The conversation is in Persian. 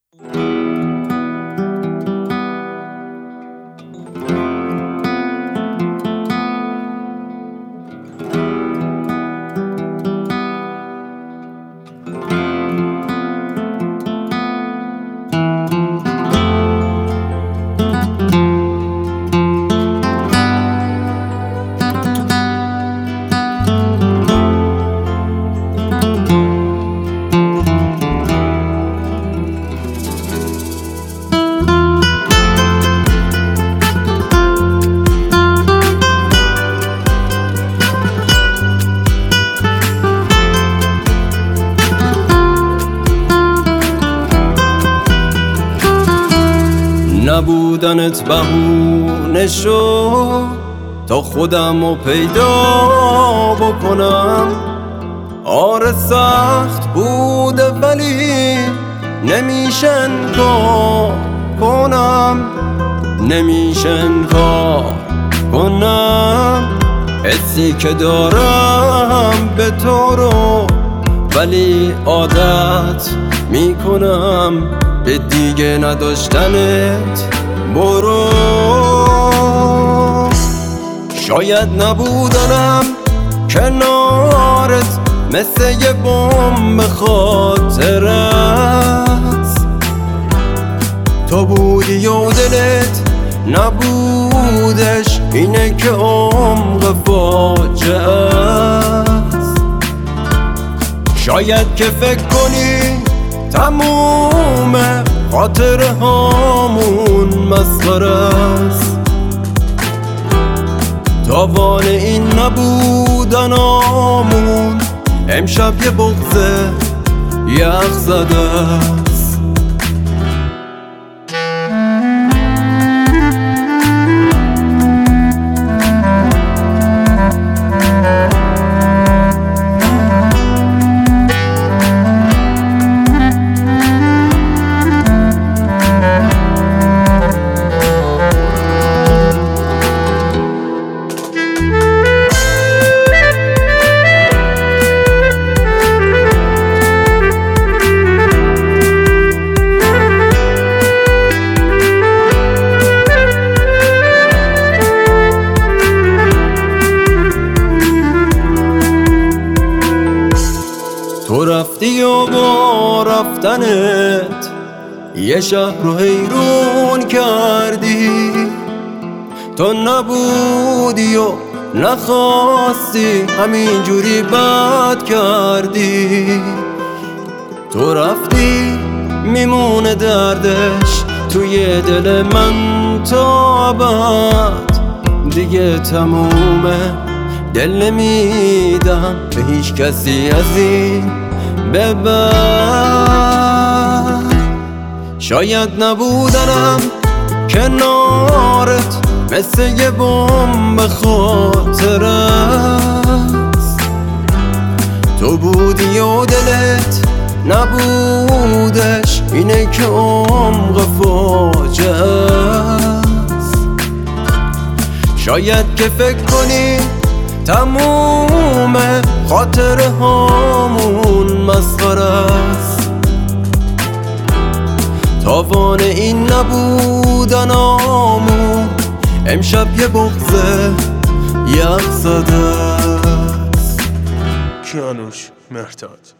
نبودنت بهونه شد تا خودمو پیدا بکنم. آره سخت بوده ولی نمیشه انکار کنم، نمیشه انکار کنم. حسی که دارم به تو رو ولی عادت میکنم به دیگه نداشتنت. برو شاید نبودنم کنارت مثل یه بمب خاطرت. تو بودی و دلت نبودش، اینه که عمق فاجعه است. شاید که فکر کنی تموم خاطره هامون مسخره است. تاوان این نبودنامون امشب یه بغض یخ زده است. تو رفتی و با رفتنت یه شهر رو حیرون کردی. تو نبودی و نخواستی همینجوری بد کردی. تو رفتی میمونه دردش توی دل من تا ابد. دیگه تمومه، دل نمیدم به هیچ کسی از این به بعد. شاید نبودنم کنارت مثل یه بمب خاطره است. تو بودی و دلت نبودش، اینه که عمق فاجعه است. شاید که فکر کنی تموم خاطره هامون مسخره است. تاوان این نبودنامون امشب یه بغض یخ زده است. کیانوش مهرداد.